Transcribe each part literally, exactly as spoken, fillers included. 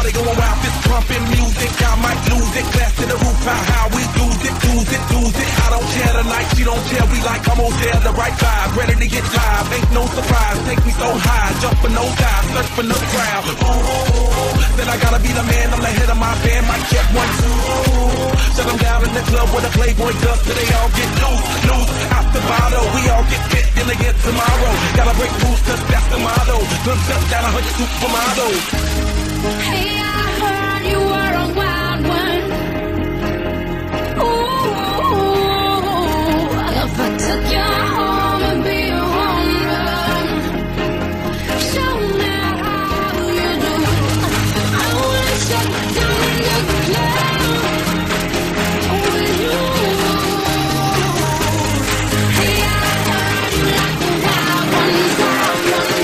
Everybody going wild, fist pumping music. I might lose it. Glass to the roof, how, how we lose it, lose it, lose it. I don't care tonight, she don't care. We like almost there, the right vibe. Ready to get live, ain't no surprise. Take me so high, jump for no dive, search for no crowd. Ooh, then I gotta be the man, I'm the head of my band. Mic check one, two. Shut them down in the club where the Playboy does, so they all get loose, loose. Out the bottle, we all get fit in again tomorrow. Gotta break rules, cause that's the motto. Guns up down a hundred supermodels. Hey, I heard you were a wild one. Ooh, if I took you home and be a woman, show me how you do. I wanna shut down in the club with you. Hey, I heard you like the wild one, wild one,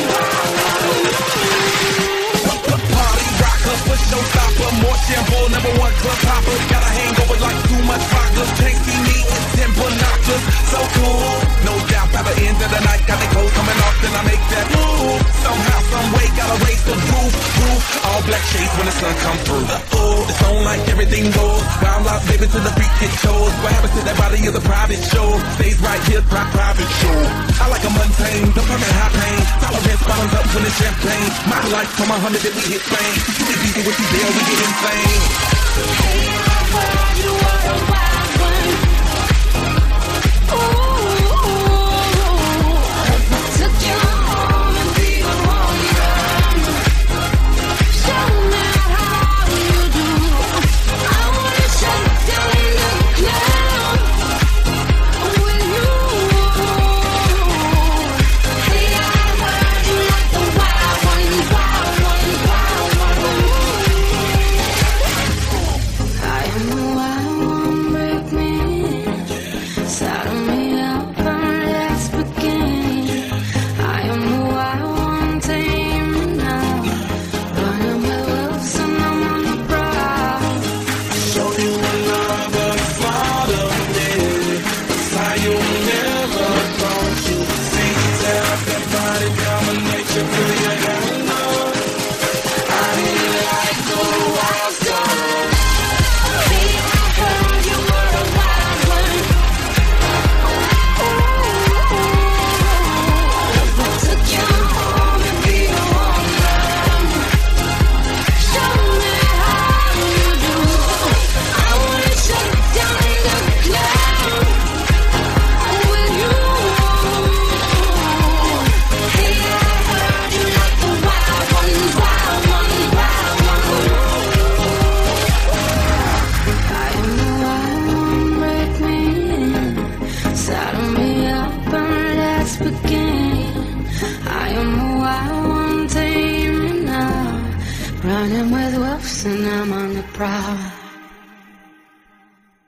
wild one. Party rocker, push no stopper, more shampoo, number one club popper. Got a hangover like too much vodka. Can't see me with ten binoculars. So cool, no doubt by the end of the night, got the cold coming off, then I make that move. Somehow, some way, gotta raise the roof, roof. All black shades when the sun come through. Oh, it's on like everything goes. Wild out, baby, to the freak it shows. What happens to that body is a private show. Stays right here, pri- private show. I like a mundane, the permanent high pain. Tolerance bottoms up when it's champagne. My life from a hundred that we hit fame. You get easy with these deals, we get insane. Hey, I heard you were a wild one. Ooh, if I took you home and be a woman, show me how you do. I wanna shut down in the club with you. Hey, I heard you like the wild one, wild one, wild one. I am the wild one, break me in. Saddle me up and let's begin. I am the wild one, tame me now. Running with wolves and I'm on the prowl. Show you another side of me. That's how you never thought you see. Tell that body domination, feel your hand up. I need like the wild stuff. Hey, I heard you were a wild one. Ooh, if I took you home and be a woman, show me how you do. I wanna shut down in the club with you. Hey, I heard you like the wild one, wild one, wild one. I am the wild one, break me in. Saddle me up and let's begin. I am the wild one, tame me now. Running with wolves and I'm on the prowl.